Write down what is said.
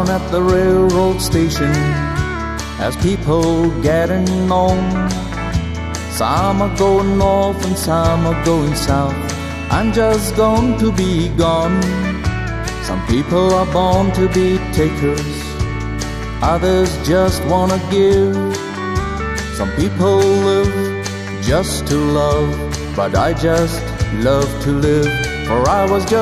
down at the railroad station as people getting on. Some are going north and some are going south. I'm just going to be gone. Some people are born to be takers, others just wanna give. Some people live just to love, but I just love to live. For I was just